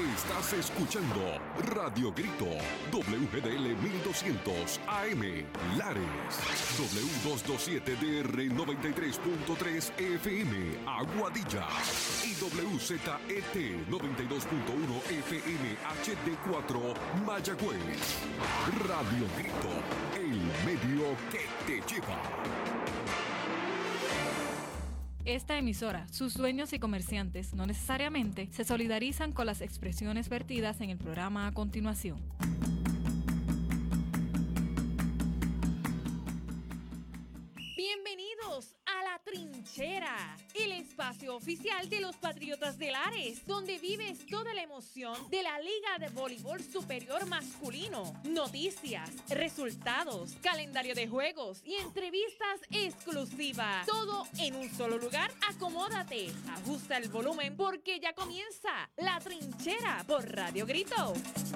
Estás escuchando Radio Grito, WGDL 1200 AM, Lares, W227DR 93.3 FM, Aguadilla, y WZET 92.1 FM HD4, Mayagüez. Radio Grito, el medio que te lleva. Esta emisora, sus dueños y comerciantes no necesariamente se solidarizan con las expresiones vertidas en el programa a continuación. Bienvenidos a La Trinchera, el espacio oficial de los Patriotas de Lares, donde vives toda la emoción de la Liga de Voleibol Superior Masculino. Noticias, resultados, calendario de juegos y entrevistas exclusivas. Todo en un solo lugar. Acomódate, ajusta el volumen porque ya comienza La Trinchera por Radio Grito.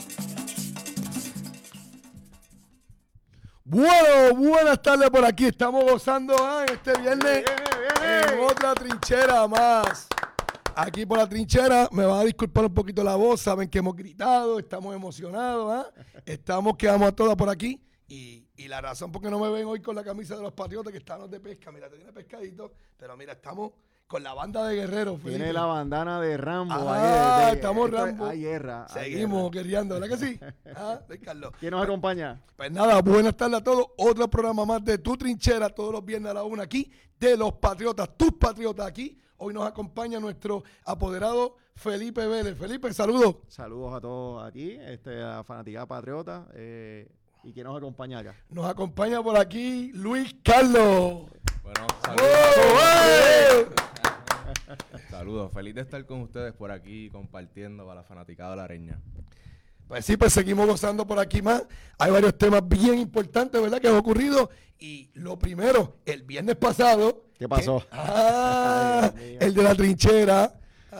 Bueno, buenas tardes por aquí. Estamos gozando este viernes en otra trinchera más. Aquí por la trinchera, me van a disculpar un poquito la voz, saben que hemos gritado, estamos emocionados, estamos que vamos a todas por aquí. Y la razón por qué no me ven hoy con la camisa de los Patriotas, que estamos de pesca, mira, te tiene pescadito, pero mira, estamos con la banda de guerreros. Felipe. Tiene la bandana de Rambo. Estamos Rambo. Hay guerra. Seguimos guerreando, ¿verdad que sí? Carlos. ¿Quién nos acompaña? Pues nada, buenas tardes a todos. Otro programa más de Tu Trinchera, todos los viernes a la 1 aquí, de los Patriotas, tus Patriotas aquí. Hoy nos acompaña nuestro apoderado Felipe Vélez. Felipe, saludos. Saludos a todos aquí, a la fanaticada patriota. ¿Y quién nos acompaña acá? Nos acompaña por aquí Luis Carlos. Bueno, saludos. Saludos, feliz de estar con ustedes por aquí compartiendo para la fanaticada lareña. Pues sí, pues seguimos gozando por aquí más. Hay varios temas bien importantes, ¿verdad?, que han ocurrido. Y lo primero, el viernes pasado. ¿Qué pasó? El de la trinchera.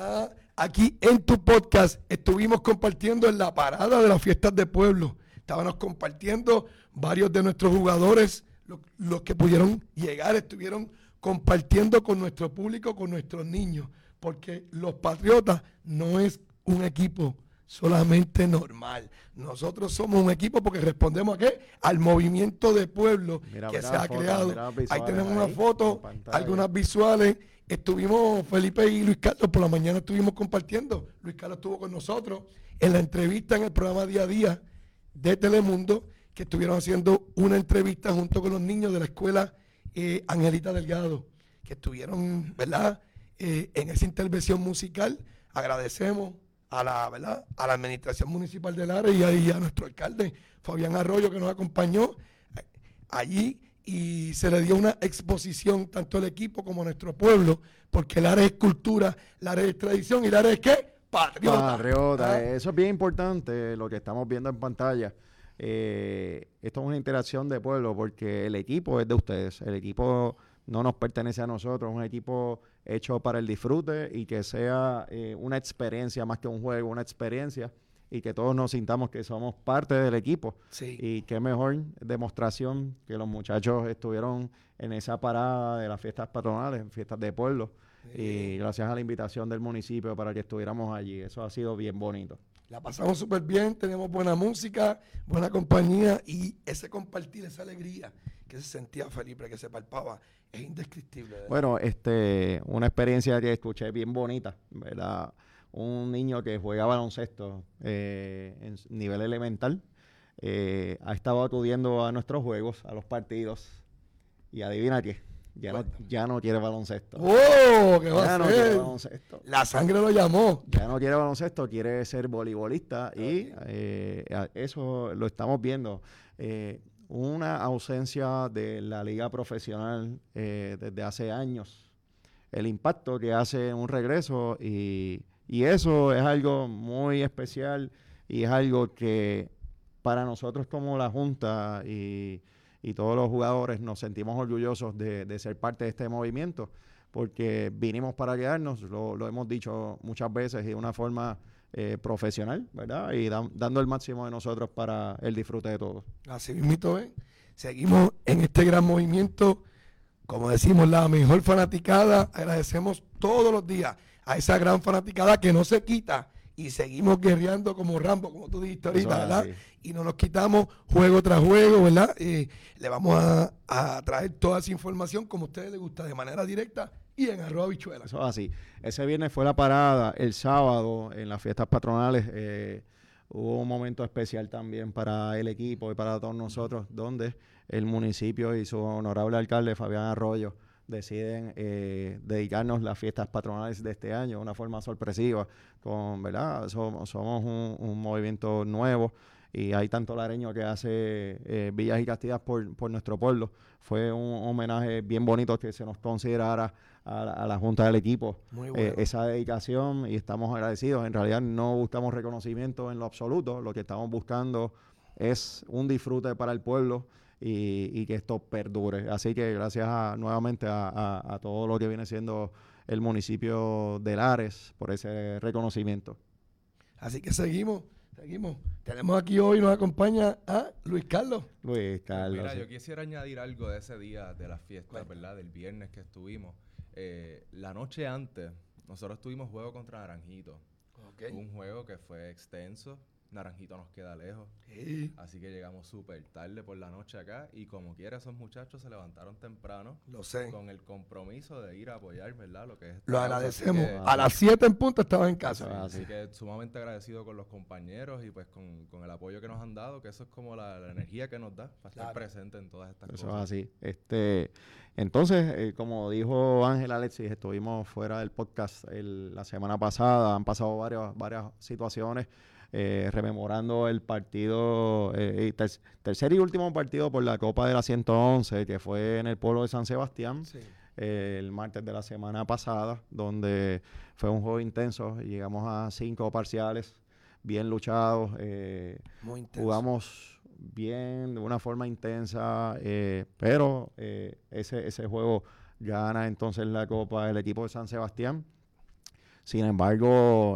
Aquí en tu podcast estuvimos compartiendo en la parada de las fiestas de pueblo. Estábamos compartiendo varios de nuestros jugadores, los que pudieron llegar, estuvieron compartiendo con nuestro público, con nuestros niños, porque los Patriotas no es un equipo solamente normal. Nosotros somos un equipo porque respondemos ¿a qué? Al movimiento de pueblo que se ha creado. Ahí tenemos una foto, algunas visuales. Estuvimos, Felipe y Luis Carlos, por la mañana estuvimos compartiendo. Luis Carlos estuvo con nosotros en la entrevista en el programa Día a Día de Telemundo, que estuvieron haciendo una entrevista junto con los niños de la escuela Angelita Delgado, que estuvieron, ¿verdad?, en esa intervención musical. Agradecemos a la, ¿verdad?, a la administración municipal de Lares y a nuestro alcalde Fabián Arroyo, que nos acompañó allí, y se le dio una exposición tanto al equipo como a nuestro pueblo, porque Lares es cultura, Lares es tradición y Lares es ¿qué? Patriota. Eso es bien importante, lo que estamos viendo en pantalla. Esto es una interacción de pueblo porque el equipo es de ustedes, el equipo no nos pertenece a nosotros, es un equipo hecho para el disfrute y que sea una experiencia más que un juego, una experiencia, y que todos nos sintamos que somos parte del equipo. Sí. Y qué mejor demostración que los muchachos estuvieron en esa parada de las fiestas patronales, fiestas de pueblo, y gracias a la invitación del municipio para que estuviéramos allí. Eso ha sido bien bonito. La pasamos súper bien, tenemos buena música, buena compañía, y ese compartir, esa alegría que se sentía Felipe, que se palpaba, es indescriptible, ¿verdad? Bueno, una experiencia que escuché bien bonita, ¿verdad? Un niño que juega baloncesto en nivel elemental ha estado acudiendo a nuestros juegos, a los partidos, y adivina qué, ya no quiere baloncesto. ¡Oh! ¿Qué va Ya a no hacer? quiere baloncesto. La sangre lo llamó. Ya no quiere baloncesto, quiere ser voleibolista, y eso lo estamos viendo. Una ausencia de la liga profesional desde hace años. El impacto que hace un regreso, y eso es algo muy especial, y es algo que para nosotros como la Junta y todos los jugadores nos sentimos orgullosos de ser parte de este movimiento, porque vinimos para quedarnos, lo hemos dicho muchas veces, y de una forma profesional, ¿verdad? Y dando el máximo de nosotros para el disfrute de todos. Así mismito, seguimos en este gran movimiento, como decimos, la mejor fanaticada. Agradecemos todos los días a esa gran fanaticada que no se quita y seguimos guerreando como Rambo, como tú dijiste ahorita, Eso es ¿verdad? así. Y no nos quitamos juego tras juego, ¿verdad? Le vamos a traer toda esa información como a ustedes les gusta, de manera directa y en @bichuela. Eso es así. Ese viernes fue la parada, el sábado en las fiestas patronales hubo un momento especial también para el equipo y para todos nosotros, donde el municipio y su honorable alcalde Fabián Arroyo deciden dedicarnos las fiestas patronales de este año de una forma sorpresiva, ¿verdad? Somos un movimiento nuevo y hay tanto lareño que hace Villas y Castillas por nuestro pueblo. Fue un homenaje bien bonito que se nos considerara a la Junta del equipo Muy bueno. esa dedicación y estamos agradecidos. En realidad no buscamos reconocimiento en lo absoluto, lo que estamos buscando es un disfrute para el pueblo y que esto perdure. Así que gracias nuevamente a todo lo que viene siendo el municipio de Lares por ese reconocimiento. Así que seguimos. Tenemos aquí hoy, nos acompaña a Luis Carlos. Luis Carlos. Mira, sí. yo quisiera añadir algo de ese día de las fiestas, ¿verdad? Del viernes que estuvimos. La noche antes, nosotros tuvimos juego contra Naranjito. Okay. Un juego que fue extenso. Naranjito nos queda lejos. Sí, Así que llegamos súper tarde por la noche acá. Y como quiera, esos muchachos se levantaron temprano lo sé. con el compromiso de ir a apoyar, ¿verdad? Lo que es esta Lo causa. agradecemos. Así que- A las 7 en punto estaba en casa. Eso es Así así. que sumamente agradecido con los compañeros y pues con el apoyo que nos han dado, que eso es como la energía que nos da para estar Claro. presente en todas estas Eso es cosas. así. Entonces, como dijo Ángel Alexis, estuvimos fuera del podcast la semana pasada. Han pasado varias situaciones, rememorando el partido, tercer y último partido por la Copa de la 111, que fue en el pueblo de San Sebastián. Sí. El martes de la semana pasada, donde fue un juego intenso. Llegamos a 5 parciales, bien luchados. Muy intenso. Jugamos bien, de una forma intensa, pero ese juego gana entonces la Copa el equipo de San Sebastián. Sin embargo,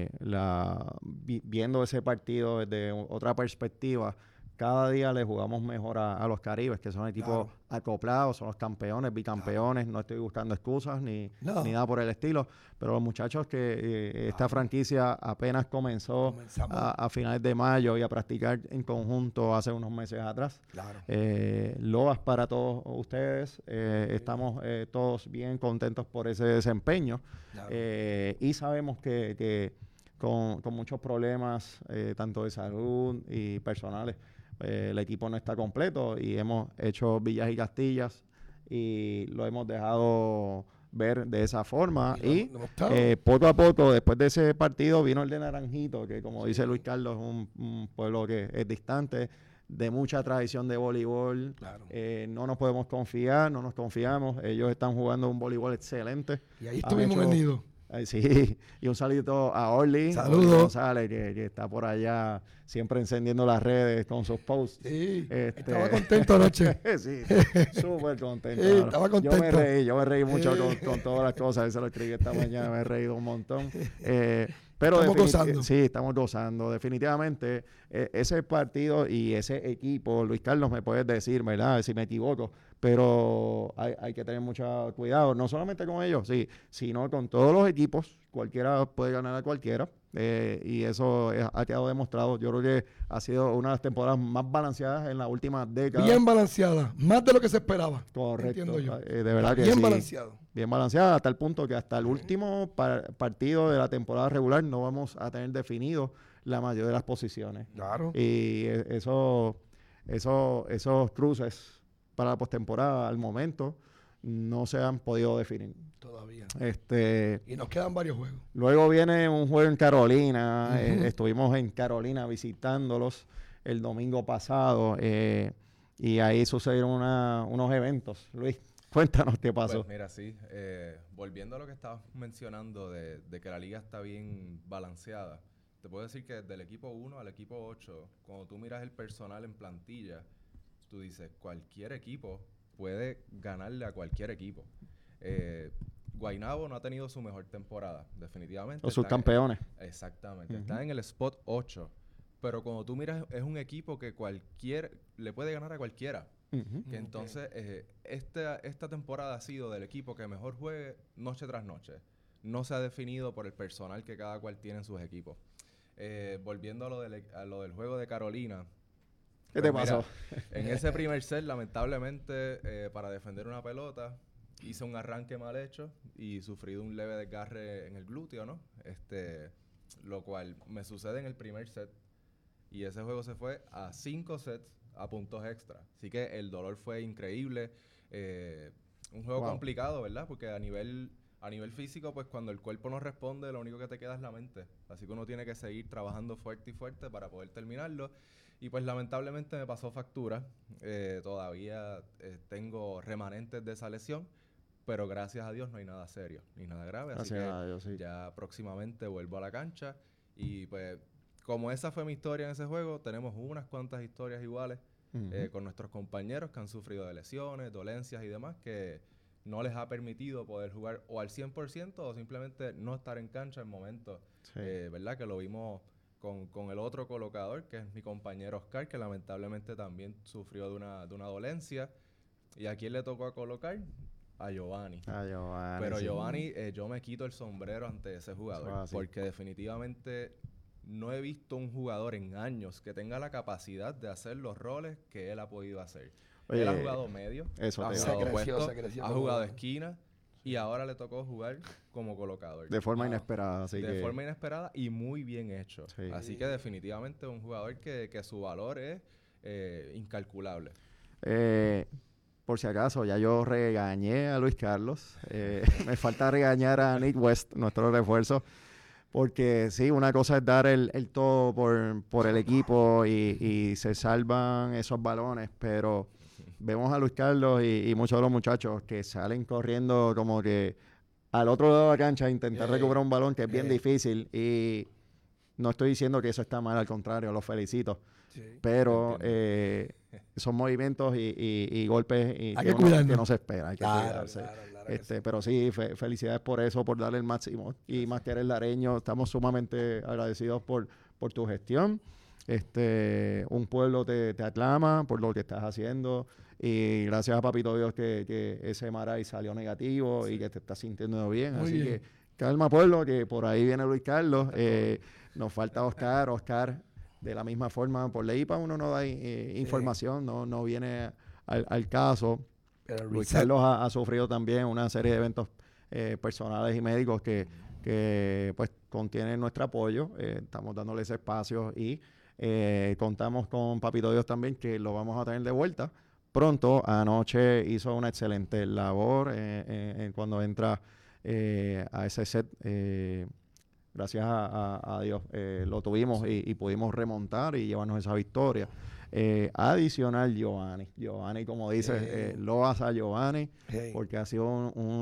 viendo ese partido desde otra perspectiva, cada día le jugamos mejor a los Caribes, que son equipos acoplados, son los campeones, bicampeones. No estoy buscando excusas ni nada por el estilo, pero los muchachos que esta franquicia apenas comenzó Comenzamos. a finales de mayo y a practicar en conjunto hace unos meses atrás. Claro. Loas para todos ustedes. Estamos todos bien contentos por ese desempeño. Claro. Y sabemos que con muchos problemas, tanto de salud y personales, el equipo no está completo y hemos hecho Villas y Castillas y lo hemos dejado ver de esa forma. Y Y lo hemos estado. poco a poco, después de ese partido, vino el de Naranjito, que como dice Luis Carlos, es un pueblo que es distante, de mucha tradición de voleibol. Claro. No nos podemos confiar, no nos confiamos. Ellos están jugando un voleibol excelente. Y ahí estuvimos en el nido. Sí, y un saludito a Orly Saludos. González, que está por allá siempre encendiendo las redes con sus posts. Sí, Este- estaba contento anoche. Sí, súper contento. Sí, mano. estaba contento. Yo me reí mucho Sí. con todas las cosas. Eso lo escribí esta mañana, me he reído un montón. Pero Estamos gozando. Sí, estamos gozando. Definitivamente, ese partido y ese equipo, Luis Carlos, me puedes decir, ¿verdad? Si me equivoco, pero hay que tener mucho cuidado, no solamente con ellos, sí, sino con todos los equipos. Cualquiera puede ganar a cualquiera. Y eso ha quedado demostrado. Yo creo que ha sido una de las temporadas más balanceadas en la última década. Bien balanceada, más de lo que se esperaba. Correcto. Entiendo yo. De verdad que Bien sí. balanceado. Bien balanceada, hasta el punto que hasta el último partido de la temporada regular no vamos a tener definido la mayoría de las posiciones. Claro. Y esos cruces para la postemporada al momento no se han podido definir. Todavía. Este, Y nos quedan varios juegos. luego viene un juego en Carolina. Ujú. Estuvimos en Carolina visitándolos el domingo pasado, y ahí sucedieron unos eventos. Luis, cuéntanos qué pasó. Pues mira, sí, volviendo a lo que estabas mencionando de que la liga está bien balanceada, te puedo decir que desde el equipo 1 al equipo 8, cuando tú miras el personal en plantilla, tú dices, cualquier equipo puede ganarle a cualquier equipo. Guaynabo no ha tenido su mejor temporada, definitivamente. Los Están- subcampeones. Exactamente, Ujú. está en el spot 8, pero cuando tú miras es un equipo que le puede ganar a cualquiera. Ujú. Que entonces esta temporada ha sido del equipo que mejor juegue noche tras noche. no se ha definido por el personal que cada cual tiene en sus equipos. Volviendo a lo del juego de Carolina. ¿Qué te pasó? En ese primer set, lamentablemente, para defender una pelota, hice un arranque mal hecho y sufrí un leve desgarre en el glúteo, ¿no? Lo cual me sucede en el primer set. Y ese juego se fue a 5 sets a puntos extra. Así que el dolor fue increíble. Un juego complicado, ¿verdad? Porque a nivel físico, pues cuando el cuerpo no responde, lo único que te queda es la mente. Así que uno tiene que seguir trabajando fuerte y fuerte para poder terminarlo. Y pues lamentablemente me pasó factura. Todavía tengo remanentes de esa lesión, pero gracias a Dios no hay nada serio ni nada grave. Así que ya próximamente vuelvo a la cancha. Y pues como esa fue mi historia en ese juego, tenemos unas cuantas historias iguales con nuestros compañeros que han sufrido de lesiones, dolencias y demás, que no les ha permitido poder jugar o al 100% o simplemente no estar en cancha en momentos, ¿verdad? Que lo vimos con el otro colocador, que es mi compañero Oscar, que lamentablemente también sufrió de una dolencia. ¿Y a quién le tocó a colocar? A Giovanni. Pero Giovanni, yo me quito el sombrero ante ese jugador, porque definitivamente no he visto un jugador en años que tenga la capacidad de hacer los roles que él ha podido hacer. Él ha jugado medio, ha jugado puesto, ha jugado esquina y ahora le tocó jugar como colocador. De forma inesperada. De forma inesperada y muy bien hecho. Así que definitivamente es un jugador que su valor es incalculable. Por si acaso, ya yo regañé a Luis Carlos. Me falta regañar a Nick West, nuestro refuerzo. Porque sí, una cosa es dar el todo por el equipo y se salvan esos balones, pero vemos a Luis Carlos y muchos de los muchachos que salen corriendo como que al otro lado de la cancha a intentar recuperar un balón que es bien difícil, y no estoy diciendo que eso está mal, al contrario, los felicito. Pero son movimientos y golpes que no se espera, hay que cuidarse. Claro. Pero sí, felicidades por eso, por darle el máximo. Y más que eres lareño, estamos sumamente agradecidos por tu gestión. Un pueblo te aclama por lo que estás haciendo, y gracias a Papito Dios que ese MRI salió negativo y que te estás sintiendo bien. Muy así bien. Que calma, pueblo, que por ahí viene Luis Carlos. Nos falta Oscar. De la misma forma, por ley para uno no da información, no viene al caso. Pero Luis Carlos ha sufrido también una serie de eventos personales y médicos que pues contienen nuestro apoyo. Estamos dándole ese espacio y contamos con Papito Dios también, que lo vamos a tener de vuelta pronto. Anoche hizo una excelente labor cuando entra a ese set. Gracias a Dios lo tuvimos y pudimos remontar y llevarnos esa victoria. Adicional, Giovanni, como dices, lo hace a Giovanni, porque ha sido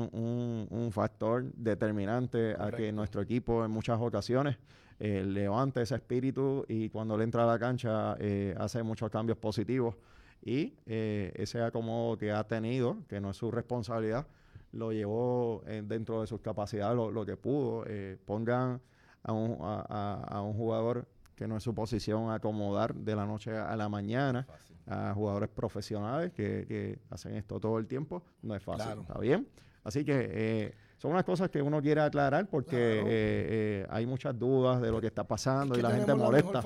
un factor determinante a que nuestro equipo en muchas ocasiones levante ese espíritu, y cuando le entra a la cancha hace muchos cambios positivos, y ese acomodo que ha tenido, que no es su responsabilidad, lo llevó dentro de sus capacidades lo que pudo. Pongan a un jugador que no es su posición acomodar de la noche a la mañana, a jugadores profesionales que hacen esto todo el tiempo, no es fácil. Claro. ¿Está bien? Así que son unas cosas que uno quiere aclarar, porque hay muchas dudas de lo que está pasando, y la gente molesta.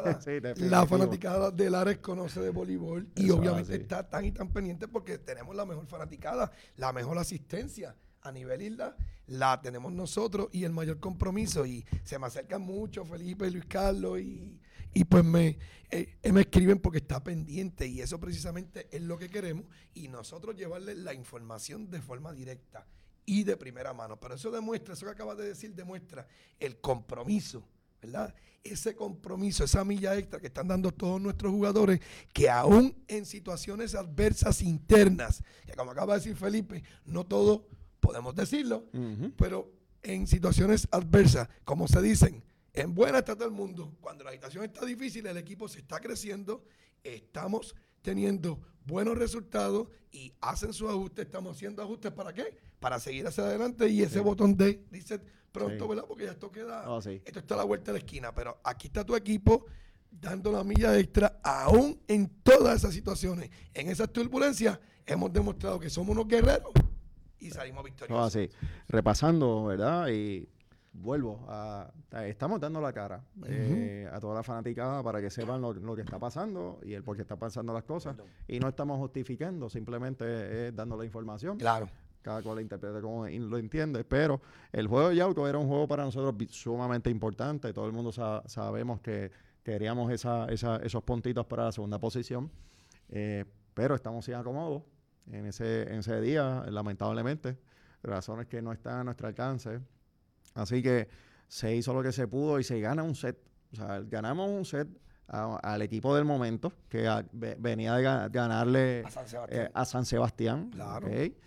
La fanaticada de Lares conoce de voleibol, y obviamente está tan y tan pendiente porque tenemos la mejor fanaticada, la mejor asistencia a nivel isla, la tenemos nosotros, y el mayor compromiso, y se me acercan mucho Felipe y Luis Carlos, y pues me escriben porque está pendiente, y eso precisamente es lo que queremos, y nosotros llevarles la información de forma directa y de primera mano. Pero eso demuestra, eso que acabas de decir, demuestra el compromiso, ¿verdad? Ese compromiso, esa milla extra que están dando todos nuestros jugadores, que aún en situaciones adversas internas, que como acaba de decir Felipe, no todos podemos decirlo, pero en situaciones adversas, como se dicen, en buena está todo el mundo. Cuando la situación está difícil, el equipo se está creciendo, estamos teniendo buenos resultados y hacen sus ajustes. Estamos haciendo ajustes, ¿para qué? Para seguir hacia adelante, y ese botón de reset pronto, ¿verdad? Porque ya esto queda, esto está a la vuelta de la esquina, pero aquí está tu equipo dando la milla extra, aún en todas esas situaciones, en esas turbulencias. Hemos demostrado que somos unos guerreros y salimos victoriosos. Así, repasando, ¿verdad? Y vuelvo estamos dando la cara a toda la fanaticada para que sepan lo que está pasando y el por qué está pasando las cosas. Y no estamos justificando, simplemente es dando la información. Claro. Cada cual la interpreta como lo entiende, pero el juego de Yauco era un juego para nosotros sumamente importante. Todo el mundo sabemos que queríamos esos puntitos para la segunda posición, pero estamos sin acomodo en ese día, lamentablemente, razones que no están a nuestro alcance. Así que se hizo lo que se pudo y se gana un set. O sea, ganamos un set al equipo del momento, que venía de ganarle a San Sebastián. Claro. ¿Okay?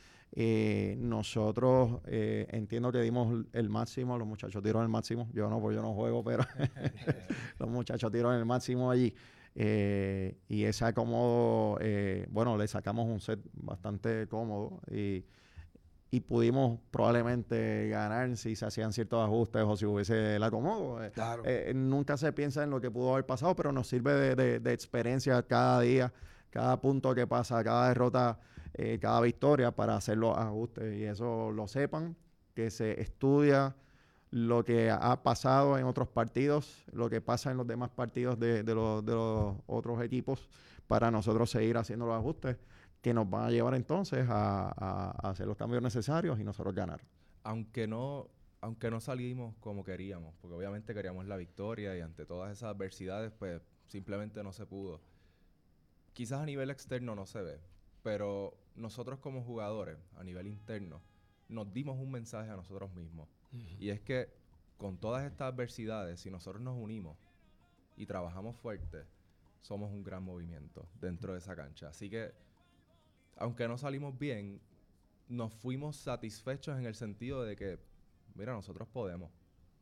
Nosotros entiendo que dimos el máximo, los muchachos dieron el máximo. Yo no, porque yo no juego, pero los muchachos dieron el máximo allí. Y ese acomodo, bueno, le sacamos un set bastante cómodo y pudimos probablemente ganar si se hacían ciertos ajustes o si hubiese el acomodo. Claro. Nunca se piensa en lo que pudo haber pasado, pero nos sirve de experiencia cada día, cada punto que pasa, cada derrota, cada victoria para hacer los ajustes. Y eso lo sepan, que se estudia lo que ha pasado en otros partidos, lo que pasa en los demás partidos de los otros equipos, para nosotros seguir haciendo los ajustes que nos van a llevar entonces a hacer los cambios necesarios y nosotros ganar. Aunque no salimos como queríamos, porque obviamente queríamos la victoria y ante todas esas adversidades, pues simplemente no se pudo. Quizás a nivel externo no se ve, pero nosotros como jugadores, a nivel interno, nos dimos un mensaje a nosotros mismos. Y es que con todas estas adversidades, si nosotros nos unimos y trabajamos fuerte, somos un gran movimiento dentro de esa cancha. Así que aunque no salimos bien, nos fuimos satisfechos en el sentido de que, mira, nosotros podemos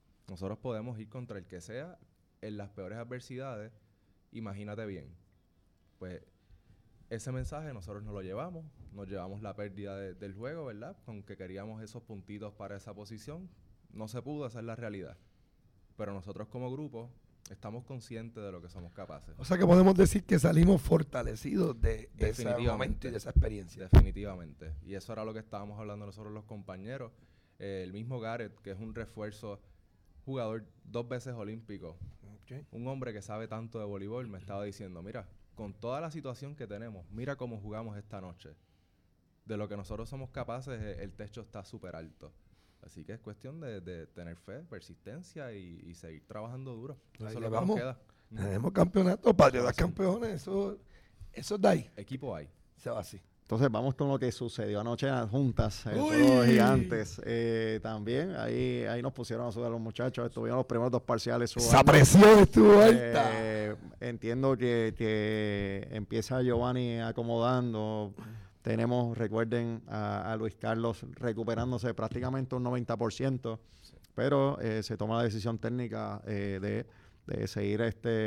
ir contra el que sea en las peores adversidades. Imagínate bien. Pues ese mensaje nosotros nos llevamos la pérdida del juego, ¿verdad? Con que queríamos esos puntitos para esa posición. No se pudo, esa es la realidad. Pero nosotros como grupo estamos conscientes de lo que somos capaces. O sea que podemos decir que salimos fortalecidos de ese momento y de esa experiencia. Definitivamente. Y eso era lo que estábamos hablando nosotros los compañeros. El mismo Gareth, que es un refuerzo, jugador 2 veces olímpico. Okay. Un hombre que sabe tanto de voleibol me estaba diciendo, mira, con toda la situación que tenemos, mira cómo jugamos esta noche. De lo que nosotros somos capaces, el techo está súper alto. Así que es cuestión de tener fe, persistencia y seguir trabajando duro. Eso es lo que nos queda. Tenemos campeonato, Patriotas campeones, eso es de ahí. Equipo hay. Se va así. Entonces vamos con lo que sucedió anoche en las juntas, en los Gigantes. También ahí nos pusieron a sudar los muchachos, estuvieron los primeros 2 parciales sudando. Esa presión estuvo alta. Entiendo que empieza Giovanni acomodando. Tenemos, recuerden, a Luis Carlos recuperándose prácticamente un 90%, pero se toma la decisión técnica de seguir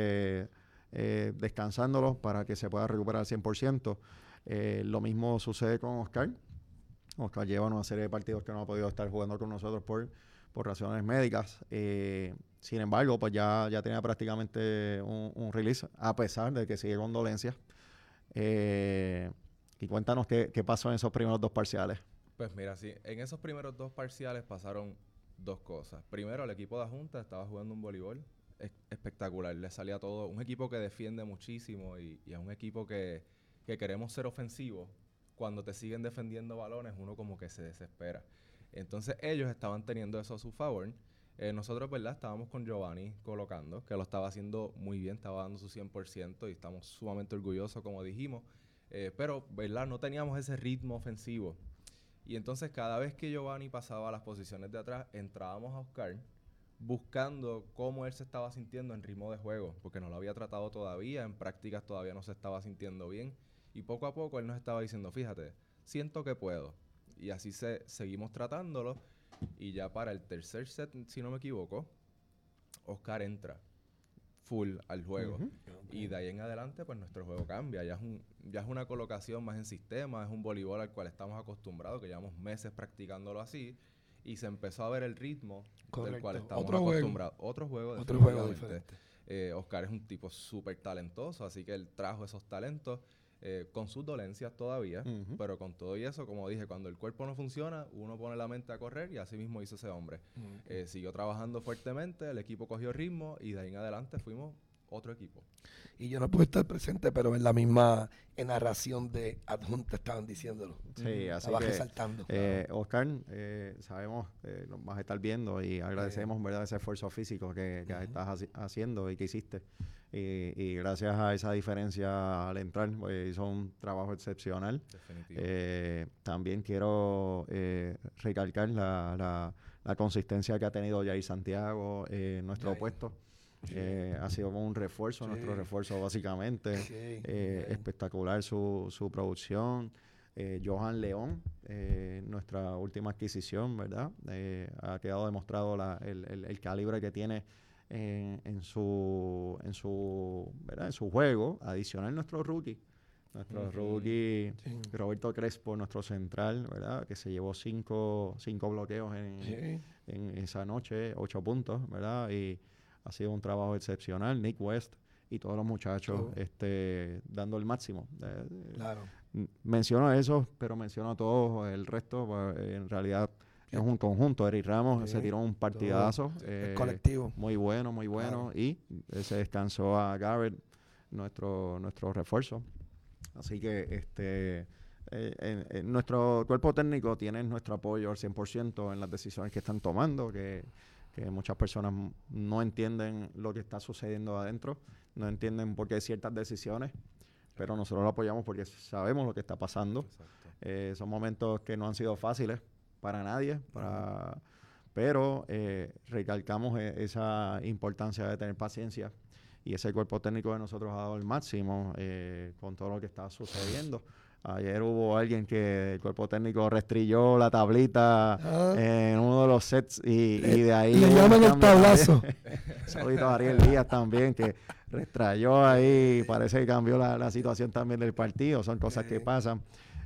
descansándolo para que se pueda recuperar al 100%. Lo mismo sucede con Oscar. Oscar lleva una serie de partidos que no ha podido estar jugando con nosotros por razones médicas. Sin embargo, pues ya tenía prácticamente un release, a pesar de que sigue con dolencias. Y cuéntanos qué pasó en esos primeros 2 parciales. Pues mira, sí, en esos primeros 2 parciales pasaron 2 cosas. Primero, el equipo de Junta estaba jugando un voleibol espectacular. Le salía todo. Un equipo que defiende muchísimo y es un equipo que queremos ser ofensivos. Cuando te siguen defendiendo balones, uno como que se desespera. Entonces, ellos estaban teniendo eso a su favor. Nosotros, ¿verdad? Estábamos con Giovanni colocando, que lo estaba haciendo muy bien, estaba dando su 100% y estamos sumamente orgullosos, como dijimos. Pero, ¿verdad? No teníamos ese ritmo ofensivo. Y entonces, cada vez que Giovanni pasaba a las posiciones de atrás, entrábamos a Oscar buscando cómo él se estaba sintiendo en ritmo de juego, porque no lo había tratado todavía, en prácticas todavía no se estaba sintiendo bien. Y poco a poco él nos estaba diciendo, fíjate, siento que puedo. Y así seguimos tratándolo. Y ya para el tercer set, si no me equivoco, Oscar entra full al juego. Y de ahí en adelante, pues nuestro juego cambia. Ya es una colocación más en sistema, es un voleibol al cual estamos acostumbrados, que llevamos meses practicándolo así. Y se empezó a ver el ritmo del cual estamos acostumbrados. Otro juego diferente. Oscar es un tipo súper talentoso, así que él trajo esos talentos. con sus dolencias todavía, Ujú. pero con todo y eso, como dije, cuando el cuerpo no funciona, uno pone la mente a correr y así mismo hizo ese hombre. Siguió trabajando fuertemente, el equipo cogió ritmo y de ahí en adelante fuimos otro equipo. Y yo no pude estar presente, pero en la misma narración de Adjunta estaban diciéndolo. Sí, así Estaba que, resaltando. Oscar, sabemos que nos vas a estar viendo y agradecemos, ¿verdad?, ese esfuerzo físico que estás haciendo y que hiciste. Y gracias a esa diferencia al entrar, pues, hizo un trabajo excepcional. Definitivo. También quiero recalcar la consistencia que ha tenido Jair Santiago en nuestro Jair. puesto. Ha sido como un refuerzo, nuestro refuerzo básicamente. Espectacular su producción. Johan León, nuestra última adquisición, ¿verdad? Ha quedado demostrado el calibre que tiene en su ¿verdad?, en su juego. Adicional nuestro rookie. Nuestro rookie, Roberto Crespo, nuestro central, ¿verdad?, que se llevó cinco bloqueos en esa noche, 8 puntos, ¿verdad? Y ha sido un trabajo excepcional. Nick West y todos los muchachos dando el máximo. Claro. Menciono eso, pero menciono a todos el resto. Pues, en realidad es un conjunto. Eric Ramos se tiró un partidazo. El colectivo. Muy bueno, muy bueno. Claro. Y se descansó a Garrett, nuestro refuerzo. Así que nuestro cuerpo técnico tiene nuestro apoyo al 100% en las decisiones que están tomando, que muchas personas no entienden lo que está sucediendo adentro, no entienden por qué hay ciertas decisiones, pero nosotros lo apoyamos porque sabemos lo que está pasando. Son momentos que no han sido fáciles para nadie, pero recalcamos esa importancia de tener paciencia, y ese cuerpo técnico de nosotros ha dado el máximo con todo lo que está sucediendo. Ayer hubo alguien que el cuerpo técnico restrilló la tablita en uno de los sets y de ahí... Le llaman el tablazo. Saludito a Ariel Díaz también, que restrayó ahí, parece que cambió la situación también del partido. Son cosas que pasan.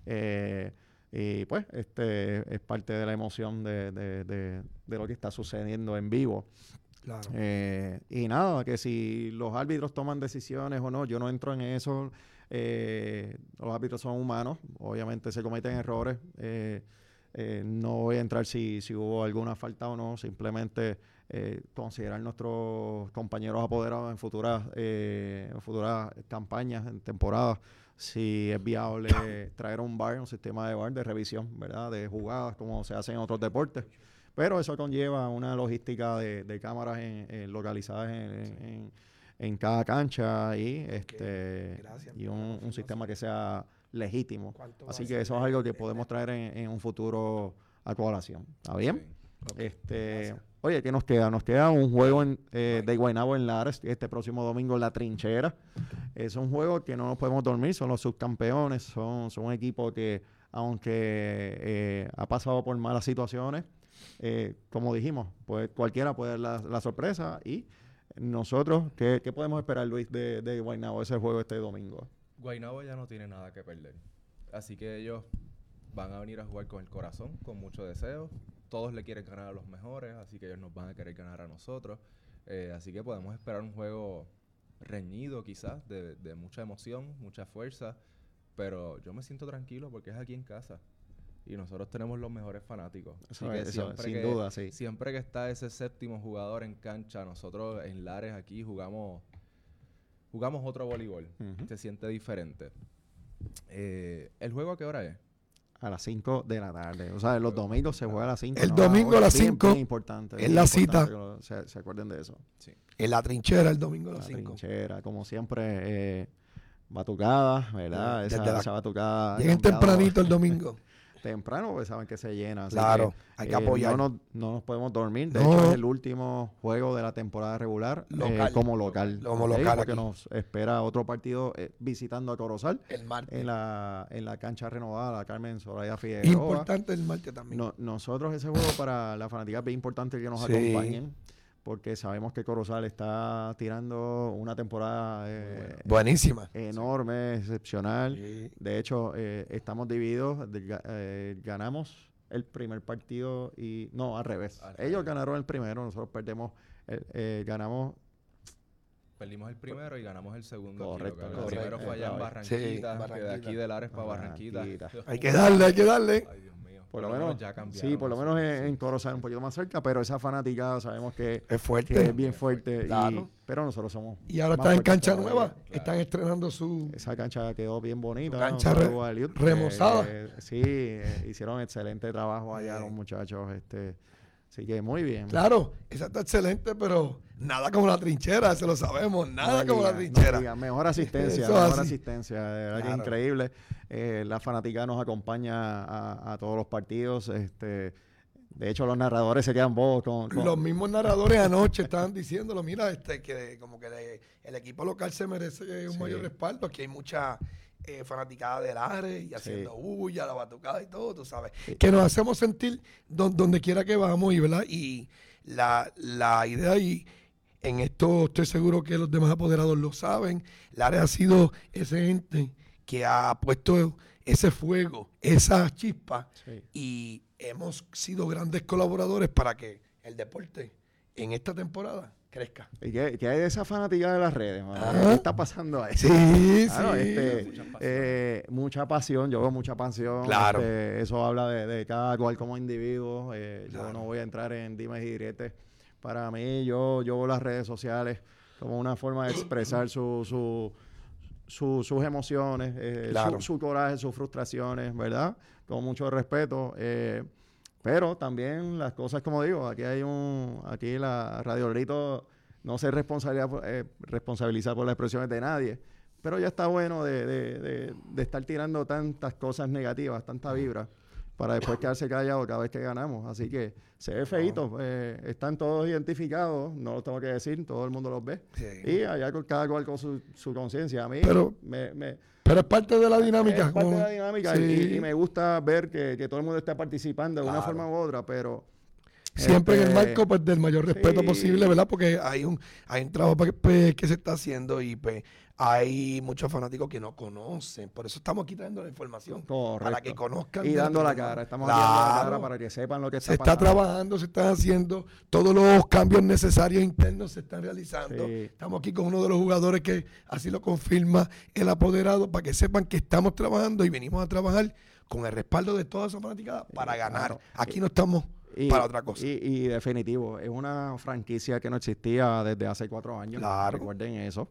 Y pues es parte de la emoción de lo que está sucediendo en vivo. Claro. Y nada, que si los árbitros toman decisiones o no, yo no entro en eso. Los árbitros son humanos, obviamente se cometen errores. No voy a entrar si hubo alguna falta o no, simplemente considerar nuestros compañeros apoderados en futuras campañas, en temporadas, si es viable traer un VAR, un sistema de VAR de revisión, ¿verdad?, de jugadas como se hace en otros deportes. Pero eso conlleva una logística de cámaras localizadas en cada cancha y y un sistema que sea legítimo. Así que eso es algo que podemos traer en un futuro a colación. ¿Está bien? Oye, ¿qué nos queda? Nos queda un juego de Guaynabo en Lares este próximo domingo en La Trinchera. Es un juego que no nos podemos dormir, son los subcampeones, son un equipo que, aunque ha pasado por malas situaciones, como dijimos, pues cualquiera puede dar la sorpresa. Y nosotros, ¿qué podemos esperar, Luis, de Guaynabo, ese juego este domingo? Guaynabo ya no tiene nada que perder, así que ellos van a venir a jugar con el corazón, con mucho deseo. Todos le quieren ganar a los mejores, así que ellos nos van a querer ganar a nosotros. Así que podemos esperar un juego reñido quizás, de mucha emoción, mucha fuerza, pero yo me siento tranquilo porque es aquí en casa y nosotros tenemos los mejores fanáticos. Así que sin duda, sí. Siempre que está ese séptimo jugador en cancha, nosotros en Lares aquí jugamos otro voleibol. Se siente diferente. ¿El juego a qué hora es? A las 5 de la tarde. O sea, los domingos se juega a las 5. El domingo a las 5 es importante. Es la cita. Que se acuerden de eso. Sí. En La Trinchera el domingo a las 5. La Trinchera, como siempre, batucada, ¿verdad? Esa batucada. Lleguen tempranito el domingo. Temprano, porque saben que se llena. Claro, hay que apoyar. No nos podemos dormir. De hecho, es el último juego de la temporada regular como local. Porque nos espera otro partido visitando a Corozal. El martes. En la cancha renovada, la Carmen Soraya Figueroa. Importante el martes también. Nosotros, ese juego para la fanática es bien importante que nos acompañen, porque sabemos que Corozal está tirando una temporada buenísima, enorme, excepcional. Sí. De hecho, estamos divididos. Ganamos el primer partido y... No, al revés. Ellos ganaron el primero, nosotros perdemos. Ganamos Perdimos el primero y ganamos el segundo. Correcto, aquí, correcto. El primero fue allá en Barranquita, que de aquí de Lares para Barranquita. Hay que darle. Ay, Dios mío. Por lo menos, ya cambiaron. sí, por lo menos en Corozal un poquito más cerca, pero esa fanaticada sabemos que Es fuerte. que es bien fuerte. Claro. Pero nosotros somos. Y ahora más están en fuertes cancha todavía. nueva. Claro. Están estrenando su... Esa cancha quedó bien bonita. Cancha Un saludo a Eliud, remozada. sí, hicieron excelente trabajo allá los muchachos. Así que muy bien. Claro, esa está excelente, pero nada como la trinchera, se lo sabemos. Nada No como la diga, trinchera. no diga. Mejor asistencia, Eso mejor así. asistencia. De verdad que Claro. es increíble. La fanaticada nos acompaña a todos los partidos. De hecho, los narradores se quedan bobos con Los mismos narradores anoche estaban diciéndolo, mira, que como que el equipo local se merece un Sí. mayor respaldo. Aquí hay mucha fanaticada del Ares y haciendo bulla, la batucada y todo, tú sabes. Que nos hacemos sentir donde quiera que vamos y, ¿verdad? Y la idea, y en esto estoy seguro que los demás apoderados lo saben, el Ares ha sido ese ente que ha puesto ese fuego, esa chispa, Sí. y hemos sido grandes colaboradores para que el deporte en esta temporada crezca. ¿Y qué hay de esa fanática de las redes, mano? Ah. ¿Qué está pasando ahí? Sí, Claro, sí. mucha pasión, yo veo mucha pasión. Claro. Eso habla de cada cual como individuo. Yo Claro. no voy a entrar en dimes y diretes. Para mí, yo veo las redes sociales como una forma de expresar sus emociones, Claro. su coraje, sus frustraciones, ¿verdad? Con mucho respeto. Pero también las cosas, como digo, aquí la Radio Grito no se responsabiliza por las expresiones de nadie, pero ya está bueno de estar tirando tantas cosas negativas, tanta vibra, para después quedarse callado cada vez que ganamos. Así que se ve feíto, están todos identificados, no lo tengo que decir, todo el mundo los ve. Sí. Y allá cada cual con su conciencia. A mí Pero- Pero es parte de la dinámica. es parte como- de la dinámica Sí. y me gusta ver que todo el mundo está participando de una Claro. forma u otra, pero Siempre en el este, marco, pues, del mayor respeto sí. posible, ¿verdad? Porque hay un trabajo pues, que se está haciendo y pues hay muchos fanáticos que no conocen. Por eso estamos aquí trayendo la información. Correcto. Para que conozcan. Y de dando lo la que cara, estamos Claro. dando la cara para que sepan lo que Se está está pasando. trabajando, se están haciendo, todos los cambios necesarios internos se están realizando. Sí. Estamos aquí con uno de los jugadores que así lo confirma el apoderado, para que sepan que estamos trabajando y venimos a trabajar con el respaldo de toda esa fanaticada para ganar. claro. Aquí no estamos para otra cosa. Y definitivo, es una franquicia que no existía desde hace 4 años. Claro. Recuerden eso.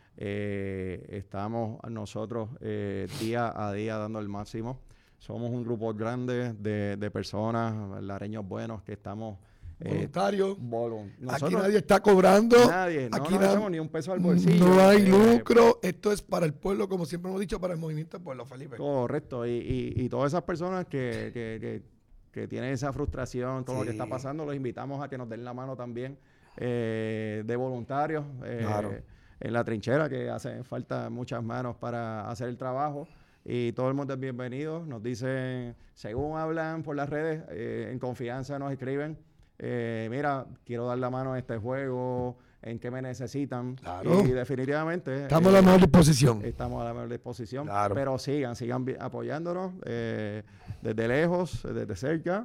Estamos nosotros día a día dando el máximo. Somos un grupo grande de personas, lareños buenos, que estamos... Voluntarios. Aquí Nosotros, nadie está cobrando. nadie, no aquí nos nada- echamos ni un peso al bolsillo. No hay lucro. Esto es para el pueblo, como siempre hemos dicho, para el movimiento del pueblo, Felipe. Correcto, y todas esas personas que tienen esa frustración con lo que Sí. está pasando, los invitamos a que nos den la mano también de voluntarios Claro. en la trinchera, que hacen falta muchas manos para hacer el trabajo. Y todo el mundo es bienvenido. Nos dicen, según hablan por las redes, en confianza nos escriben, mira, quiero dar la mano a este juego, en qué me necesitan. Claro. Y definitivamente... Estamos a la mejor disposición. Estamos a la mejor disposición. Claro. Pero sigan apoyándonos desde lejos, desde cerca.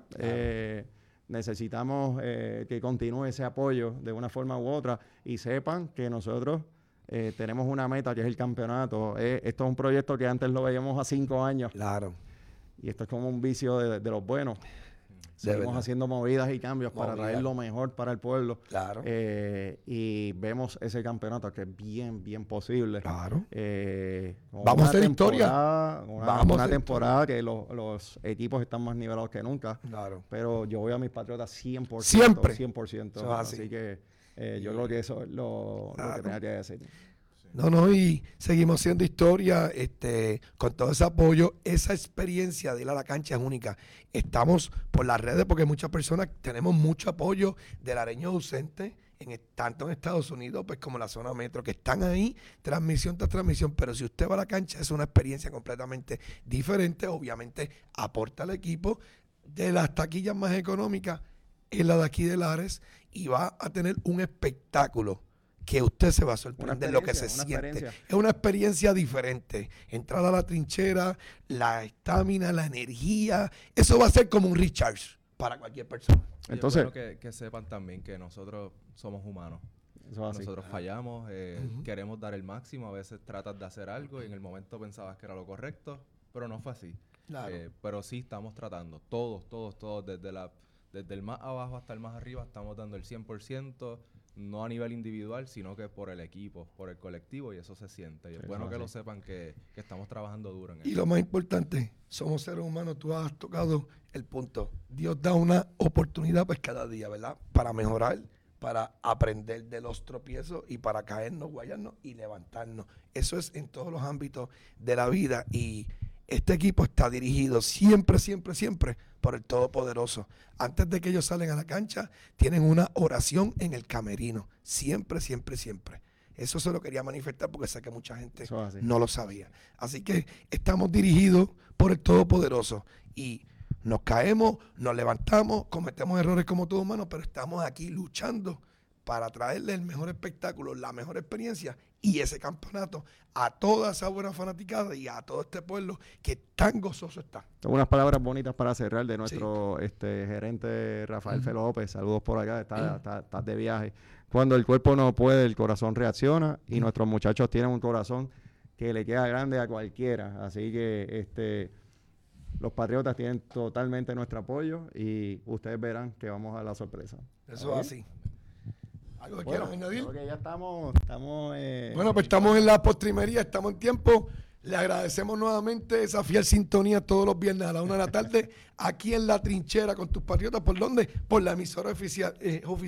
Necesitamos que continúe ese apoyo de una forma u otra y sepan que nosotros tenemos una meta que es el campeonato. Esto es un proyecto que antes lo veíamos a 5 años Claro. y esto es como un vicio de los buenos. Seguimos verdad. haciendo movidas y cambios para Movidas. traer lo mejor para el pueblo. Claro. Y vemos ese campeonato que es bien, bien posible. Claro. Con Vamos a una hacer historia. temporada- Vamos a Una hacer temporada que los equipos están más nivelados que nunca. Claro. Pero yo voy a mis Patriotas 100%. Siempre. 100%. Eso es así. Así que yo creo que eso es lo Claro. que tenía que decir. No, y seguimos haciendo historia, con todo ese apoyo, esa experiencia de ir a la cancha es única. Estamos por las redes porque muchas personas tenemos mucho apoyo del areño ausente, tanto en Estados Unidos pues como en la zona metro, que están ahí transmisión tras transmisión, pero si usted va a la cancha es una experiencia completamente diferente, obviamente aporta al equipo. De las taquillas más económicas es la de aquí de Lares y va a tener un espectáculo que usted se va a sorprender lo que se experiencia, una siente. experiencia. Es una experiencia diferente. Entrar a la trinchera, la estamina, la energía, eso va a ser como un recharge para cualquier persona. Y Entonces, es bueno que sepan también que nosotros somos humanos. Eso es así. Nosotros fallamos, queremos dar el máximo, a veces tratas de hacer algo y en el momento pensabas que era lo correcto, pero no fue así. Claro. Pero sí estamos tratando, todos, desde el más abajo hasta el más arriba, estamos dando el 100%, no a nivel individual, sino que por el equipo, por el colectivo, y eso se siente. Y es bueno que lo sepan que estamos trabajando duro en eso. Y lo más importante, somos seres humanos, tú has tocado el punto. Dios da una oportunidad pues cada día, ¿verdad? Para mejorar, para aprender de los tropiezos y para caernos, guayarnos y levantarnos. Eso es en todos los ámbitos de la vida y este equipo está dirigido siempre por el Todopoderoso. Antes de que ellos salen a la cancha, tienen una oración en el camerino. Siempre. Eso se lo quería manifestar porque sé que mucha gente no lo sabía. Así que estamos dirigidos por el Todopoderoso y nos caemos, nos levantamos, cometemos errores como todo humano, pero estamos aquí luchando para traerle el mejor espectáculo, la mejor experiencia y ese campeonato a toda esa buena fanaticada y a todo este pueblo que tan gozoso está. Tengo unas palabras bonitas para cerrar de nuestro gerente Rafael Felo López. Saludos por acá, estás de viaje. Cuando el cuerpo no puede, el corazón reacciona y nuestros muchachos tienen un corazón que le queda grande a cualquiera. Así que los Patriotas tienen totalmente nuestro apoyo y ustedes verán que vamos a la sorpresa. Eso es así. ¿Algo que quieran añadir? Creo que ya estamos bueno, pues estamos en la postrimería, estamos en tiempo. Le agradecemos nuevamente esa fiel sintonía todos los viernes a la 1 de la tarde, aquí en La Trinchera con tus Patriotas. ¿Por dónde? Por la emisora oficial,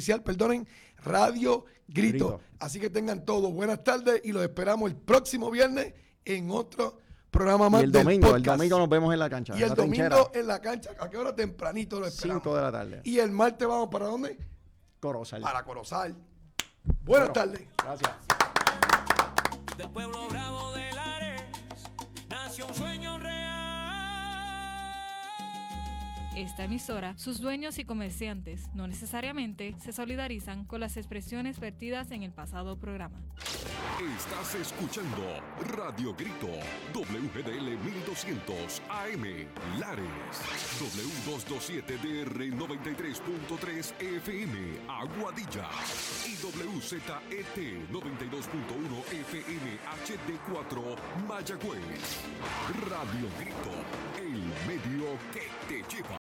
Radio Grito. Así que tengan todos buenas tardes y los esperamos el próximo viernes en otro programa más del podcast. El domingo nos vemos en la cancha. Y el domingo en la cancha, ¿a qué hora? Tempranito lo esperamos. 5 de la tarde. Y el martes vamos ¿para dónde? Corozal. Para Corozal. Buenas tardes. Gracias. Del pueblo bravo de Lares nació un sueño real. Esta emisora, sus dueños y comerciantes no necesariamente se solidarizan con las expresiones vertidas en el pasado programa. Estás escuchando Radio Grito, WGDL 1200 AM, Lares, W227DR 93.3 FM, Aguadilla, y WZET 92.1 FM HD4, Mayagüez. Radio Grito, el medio que te lleva.